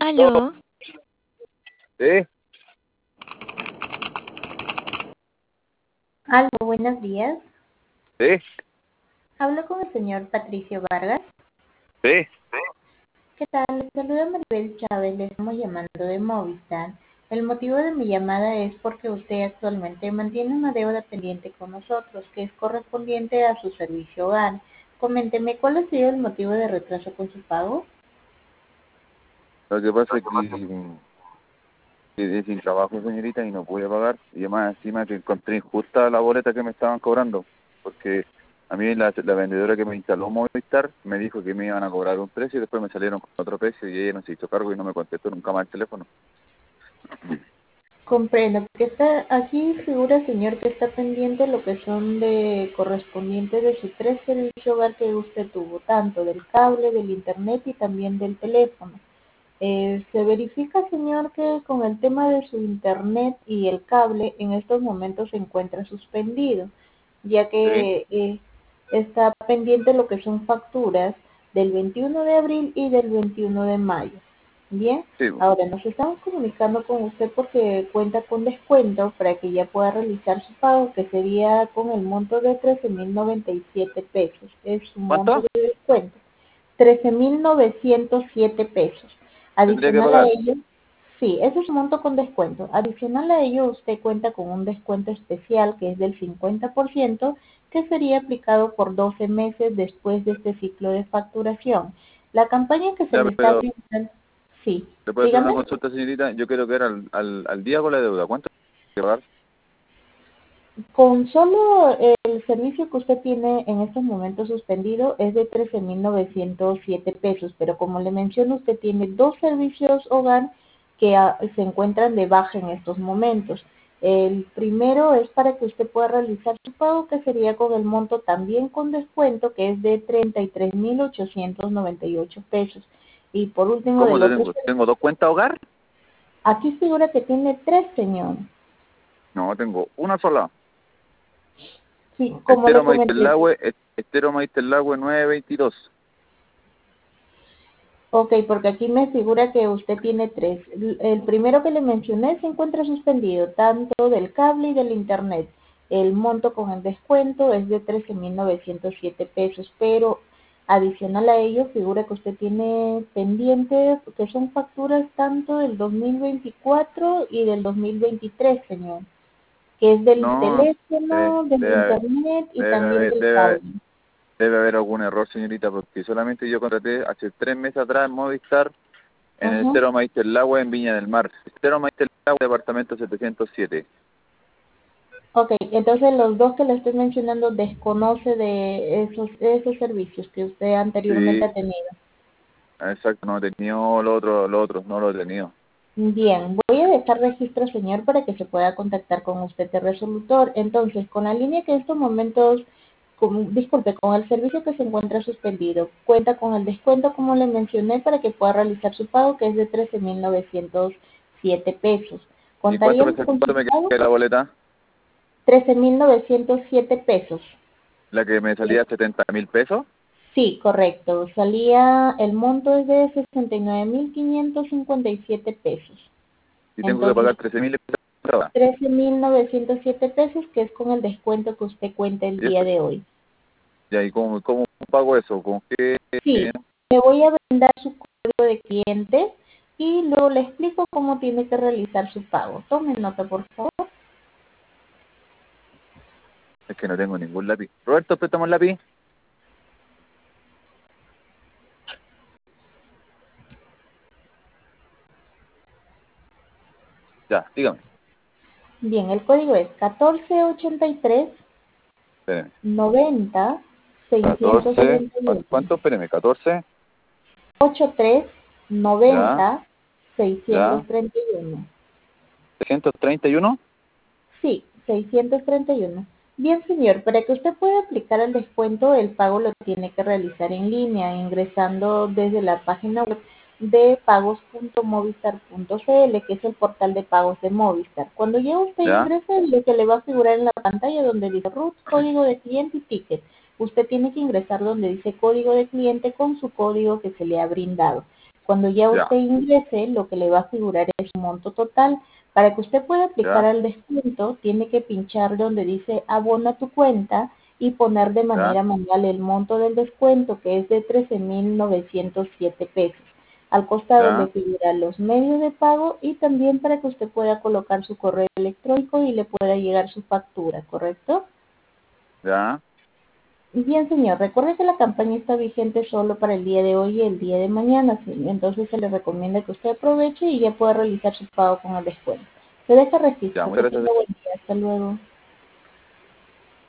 Aló, Sí, Aló, buenos días. sí, Hablo con el señor Patricio Vargas. sí. ¿Qué tal? Les saluda Maribel Chávez, le estamos llamando de Movistar. El motivo de mi llamada es porque usted actualmente mantiene una deuda pendiente con nosotros, que es correspondiente a su servicio hogar. Coménteme, ¿cuál ha sido el motivo de retraso con su pago? Lo que pasa es que quedé sin trabajo, señorita, y no pude pagar. Y además, encima que encontré injusta la boleta que me estaban cobrando, porque a mí la vendedora que me instaló Movistar me dijo que me iban a cobrar un precio y después me salieron con otro precio y ella no se hizo cargo y no me contestó nunca más el teléfono. Comprendo, que está aquí figura, señor, que está pendiente lo que son de correspondientes de su tres servicios hogar que usted tuvo, tanto del cable, del internet y también del teléfono. Se verifica, señor, que con el tema de su internet y el cable en estos momentos se encuentra suspendido, ya Sí, que está pendiente lo que son facturas del 21 de abril y del 21 de mayo. Bien, sí, ahora nos estamos comunicando con usted porque cuenta con descuento para que ya pueda realizar su pago, que sería con el monto de 13.097 pesos. Es su monto ¿cuánto? de descuento, 13.907 pesos. Tendría que Adicional a pagar. ello, sí, ese es un monto con descuento. Adicional a ello, usted cuenta con un descuento especial que es del 50%, que sería aplicado por 12 meses después de este ciclo de facturación. La campaña que se Ya, le está pero brindando, sí, ¿le puedo hacer una dígame. consulta, señorita? Yo quiero ver al día con la deuda. ¿Cuánto hay que pagar? Con solo el servicio que usted tiene en estos momentos suspendido es de 13.907 pesos, pero como le menciono, usted tiene dos servicios hogar que se encuentran de baja en estos momentos. El primero es para que usted pueda realizar su pago, que sería con el monto también con descuento, que es de 33.898 pesos. Y por último, ¿Cómo del te otro, tengo? ¿Tengo dos cuentas hogar? aquí figura que tiene tres, señor. No, tengo una sola. Sí, como le comenté. Estero Maitelagüe 922. Ok, porque aquí me figura que usted tiene tres. El primero que le mencioné se encuentra suspendido, tanto del cable y del internet. El monto con el descuento es de 13.907 pesos, pero adicional a ello figura que usted tiene pendiente, que son facturas tanto del 2024 y del 2023, señor, que es del No, teléfono, del debe, internet y debe también haber, del debe haber, cable. debe haber algún error, señorita, porque solamente yo contraté hace 3 meses atrás en Movistar en el Ujú. Estero Maitelagüe en Viña del Mar. Estero Maitelagüe, departamento 707. Ok, entonces los dos que le estoy mencionando desconoce de esos servicios que usted anteriormente Sí, ha tenido. exacto, no he tenido lo otro, no lo he tenido. Bien, voy a dejar registro, señor, para que se pueda contactar con usted de resolutor. Entonces, con la línea que en estos momentos, disculpe, con el servicio que se encuentra suspendido, cuenta con el descuento, como le mencioné, para que pueda realizar su pago, que es de 13.907 pesos. ¿Y Contaríamos con su cuánto me pago, queda la boleta? 13.907 pesos. La que me salía 70.000 pesos. Sí, correcto. Salía, el monto es de 69.557 pesos. Y tengo que Entonces, pagar 13.000 pesos. 13.907 pesos, que es con el descuento que usted cuenta el ¿Y día eso? de hoy. Ya, ¿y cómo pago eso? ¿Con qué? Sí, le voy a brindar su código de cliente y luego le explico cómo tiene que realizar su pago. Tome nota, por favor. Es que no tengo ningún lápiz. Roberto, préstame un lápiz. Ya, dígame. Bien, el código es 1483 Espéreme. 90 14. 671. ¿Cuánto? Espéreme, 14. 83 Ya, 90 ya. 631. 331. Sí, 631. Bien, señor, para que usted pueda aplicar el descuento, el pago lo tiene que realizar en línea, ingresando desde la página web de pagos.movistar.cl, que es el portal de pagos de Movistar. Cuando ya usted Ya. ingrese, lo que le va a figurar en la pantalla donde dice RUT, código de cliente y ticket. Usted tiene que ingresar donde dice código de cliente con su código que se le ha brindado. Cuando ya Ya, usted ingrese, lo que le va a figurar es su monto total. Para que usted pueda aplicar ya, al descuento, tiene que pinchar donde dice abona tu cuenta y poner de ya, manera manual el monto del descuento, que es de 13.907 pesos. Al costado le ya, figuran los medios de pago y también para que usted pueda colocar su correo electrónico y le pueda llegar su factura, ¿correcto? ya. Bien, señor, recuerde que la campaña está vigente solo para el día de hoy y el día de mañana, sí. Entonces se le recomienda que usted aproveche y ya pueda realizar su pago con el descuento. Se deja Ya, registro. Que muchas tenga gracias. buen día. Hasta luego.